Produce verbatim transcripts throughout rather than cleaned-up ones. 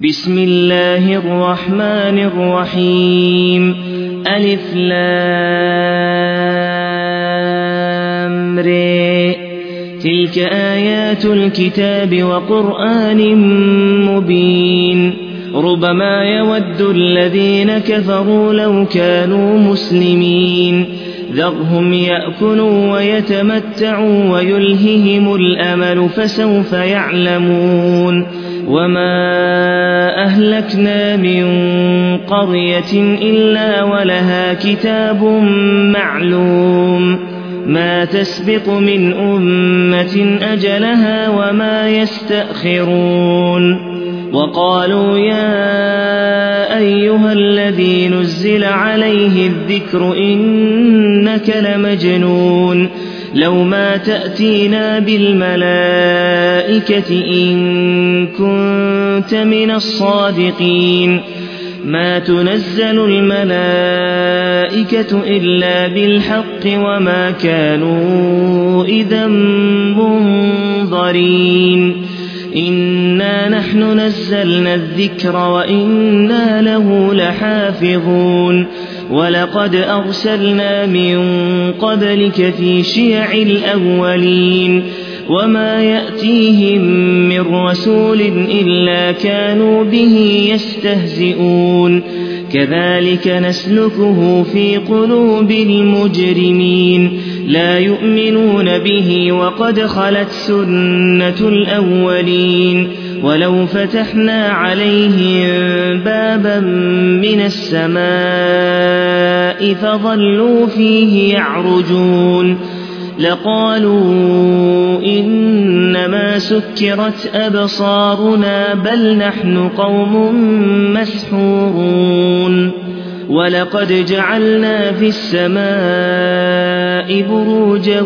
بسم الله الرحمن الرحيم ألف لام ر تلك آيات الكتاب وقرآن مبين ربما يود الذين كفروا لو كانوا مسلمين ذرهم يأكلوا ويتمتعوا ويلههم الأمل فسوف يعلمون وما أهلكنا من قرية إلا ولها كتاب معلوم ما تسبق من أمة أجلها وما يستأخرون وقالوا يا أيها الذي نزل عليه الذكر إنك لمجنون لو ما تأتينا بالملائكة إن كنت من الصادقين ما تنزل الملائكة إلا بالحق وما كانوا إذا منظرين إنا نحن نزلنا الذكر وإنا له لحافظون ولقد أرسلنا من قبلك في شيع الأولين وما يأتيهم من رسول إلا كانوا به يستهزئون كذلك نسلكه في قلوب المجرمين لا يؤمنون به وقد خلت سنة الأولين ولو فتحنا عليهم بابا من السماء فظلوا فيه يعرجون لقالوا إنما سكرت أبصارنا بل نحن قوم مسحورون ولقد جعلنا في السماء بروجا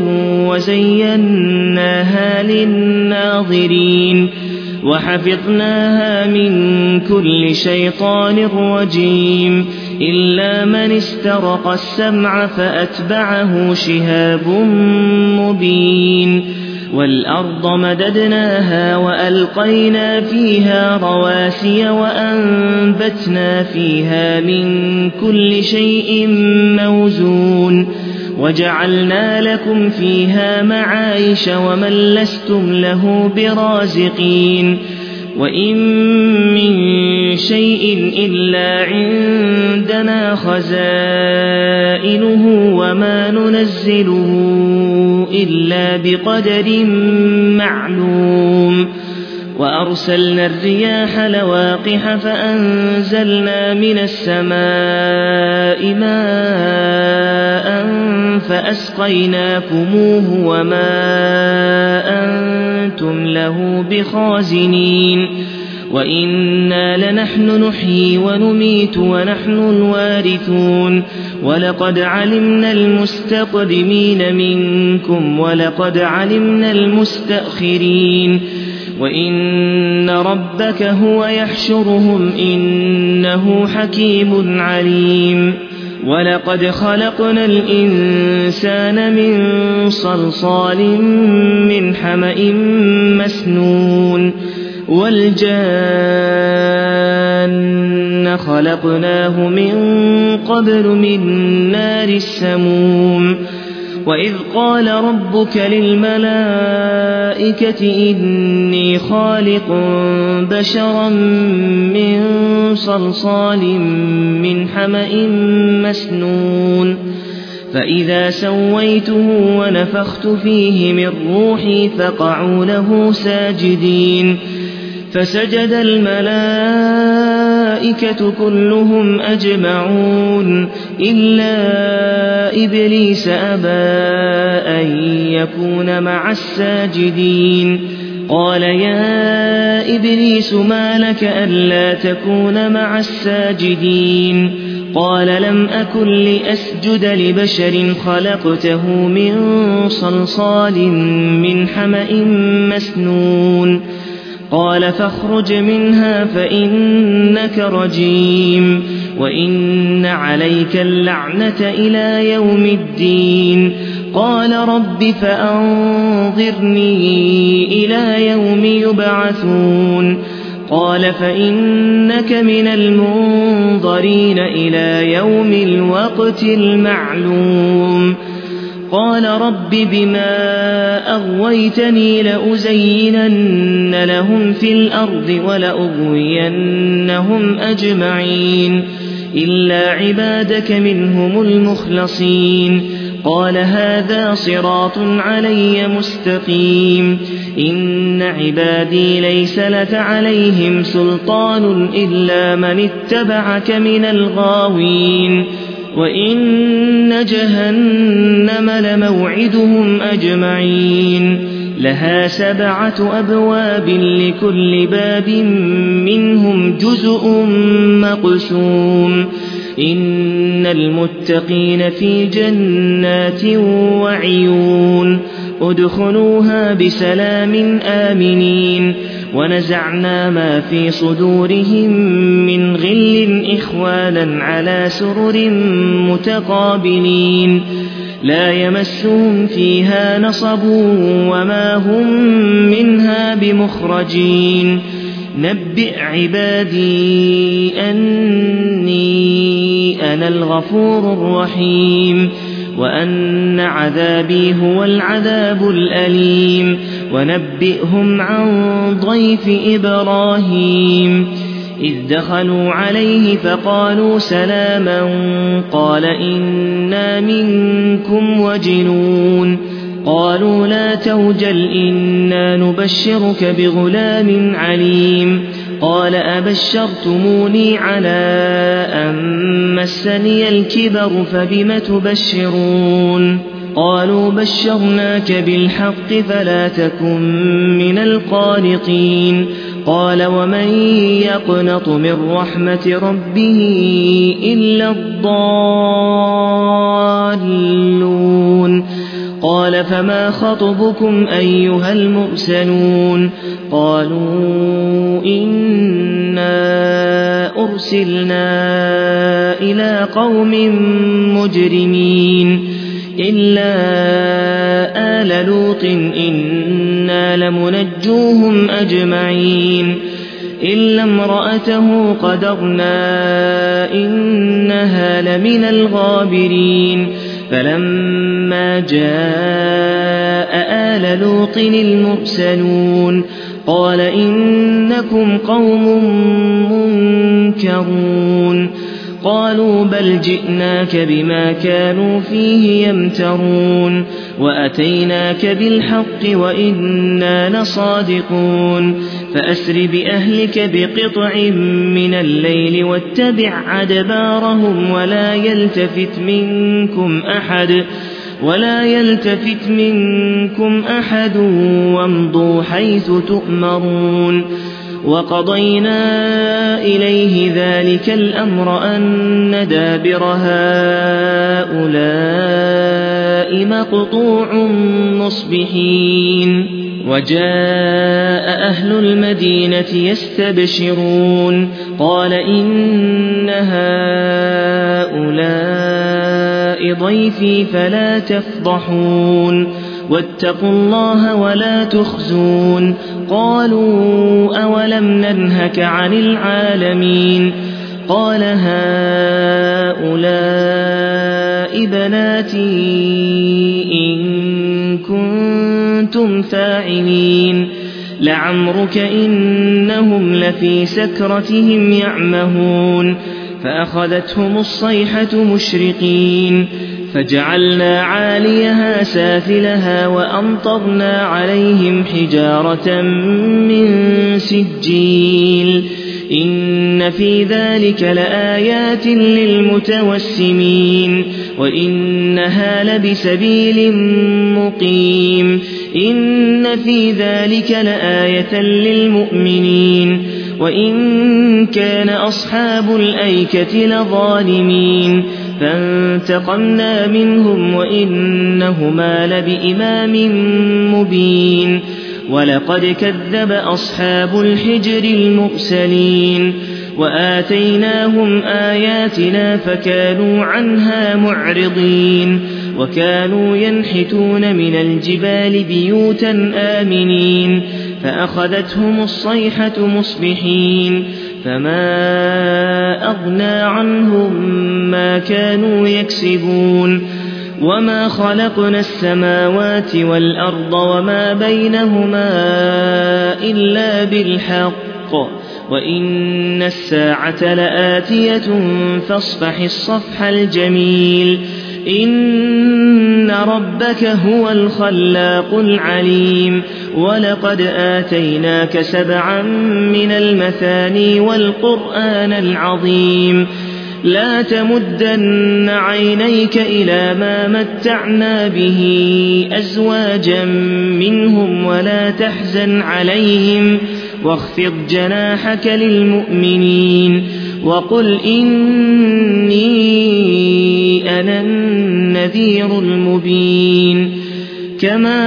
وزيناها للناظرين وحفظناها من كل شيطان رجيم إلا من استرق السمع فأتبعه شهاب مبين والأرض مددناها وألقينا فيها رواسي وأنبتنا فيها من كل شيء موزون وجعلنا لكم فيها معايش ومن لستم له برازقين وإن من شيء إلا عندنا خزائنه وما ننزله إلا بقدر معلوم وأرسلنا الرياح لواقح فأنزلنا من السماء ماء فأسقيناكموه وما أنتم له بخازنين وإنا لنحن نحيي ونميت ونحن الوارثون ولقد علمنا المستقدمين منكم ولقد علمنا المستأخرين وإن ربك هو يحشرهم إنه حكيم عليم ولقد خلقنا الإنسان من صلصال من حمأ مسنون والجان خلقناه من قبل من نار السموم وإذ قال ربك للملائكة إني خالق بشرا من صلصال من حمأ مسنون فإذا سويته ونفخت فيه من روحي فقعوا له ساجدين فسجد الملائكة كلهم أجمعون إلا إبليس أبى أن يكون مع الساجدين قال يا إبليس ما لك ألا تكون مع الساجدين قال لم أكن لأسجد لبشر خلقته من صلصال من حمأ مسنون قال فاخرج منها فإنك رجيم وإن عليك اللعنة إلى يوم الدين قال رب فأنظرني إلى يوم يبعثون قال فإنك من المنظرين إلى يوم الوقت المعلوم قال رب بما أغويتني لأزينن لهم في الأرض ولأغوينهم أجمعين إلا عبادك منهم المخلصين قال هذا صراط علي مستقيم إن عبادي ليس لك عليهم سلطان إلا من اتبعك من الغاوين وإن جهنم لموعدهم أجمعين لها سبعة أبواب لكل باب منهم جزء مقسوم إن المتقين في جنات وعيون ادخلوها بسلام آمنين ونزعنا ما في صدورهم من غل إخوانا على سرر متقابلين لا يمسهم فيها نصب وما هم منها بمخرجين نبئ عبادي أني أنا الغفور الرحيم وأن عذابي هو العذاب الأليم ونبئهم عن ضيف إبراهيم إذ دخلوا عليه فقالوا سلاما قال إنا منكم وجنون قالوا لا توجل إنا نبشرك بغلام عليم قال أبشرتموني على أن مسني الكبر فبم تبشرون قالوا بشرناك بالحق فلا تكن من القانطين قال ومن يقنط من رحمة ربه إلا الضالون قال فما خطبكم أيها المرسلون قالوا إنا أرسلنا إلى قوم مجرمين إلا آل لوط إنا لمنجوهم أجمعين إلا امرأته قدرنا إنها لمن الغابرين فلما جاء آل لوط المرسلون قال إنكم قوم منكرون قالوا بل جئناك بما كانوا فيه يمترون وأتيناك بالحق وإنا لصادقون فأسر بأهلك بقطع من الليل واتبع أدبارهم ولا يلتفت منكم أحد ولا يلتفت منكم أحد وامضوا حيث تؤمرون وقضينا إليه ذلك الأمر أن دابر هؤلاء مقطوع مصبحين وجاء أهل المدينة يستبشرون قال إن هؤلاء ضيفي فلا تفضحون واتقوا الله ولا تخزون قالوا أولم ننهك عن العالمين قال هؤلاء بناتي إن كنتم فاعلين لعمرك إنهم لفي سكرتهم يعمهون فأخذتهم الصيحة مشرقين فجعلنا عاليها سافلها وأمطرنا عليهم حجارة من سجيل إن في ذلك لآيات للمتوسمين وإنها لبسبيل مقيم إن في ذلك لآية للمؤمنين وإن كان أصحاب الأيكة لظالمين فانتقمنا منهم وإنهما لبإمام مبين ولقد كذب أصحاب الحجر المرسلين وآتيناهم آياتنا فكانوا عنها معرضين وكانوا ينحتون من الجبال بيوتا آمنين فأخذتهم الصيحة مصبحين فما أغنى عنهم ما كانوا يكسبون وما خلقنا السماوات والأرض وما بينهما إلا بالحق وإن الساعة لآتية فاصفح الصفح الجميل إن ربك هو الخلاق العليم ولقد آتيناك سبعا من المثاني والقرآن العظيم لا تمدن عينيك إلى ما متعنا به أزواجا منهم ولا تحزن عليهم واخفض جناحك للمؤمنين وقل إني أنا النذير المبين كما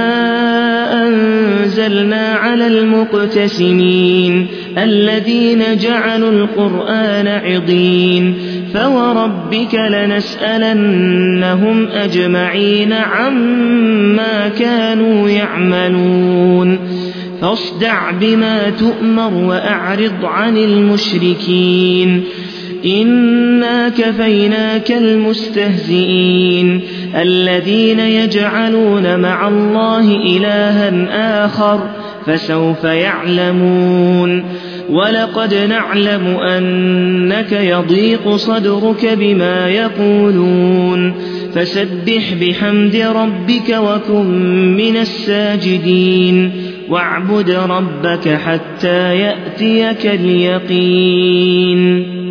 أنزلنا على المقتسمين الذين جعلوا القرآن عضين فوربك لنسألنهم أجمعين عما كانوا يعملون فاصدع بما تؤمر وأعرض عن المشركين إنا كفيناك المستهزئين الذين يجعلون مع الله إلها آخر فسوف يعلمون ولقد نعلم أنك يضيق صدرك بما يقولون فسبح بحمد ربك وكن من الساجدين واعبد ربك حتى يأتيك اليقين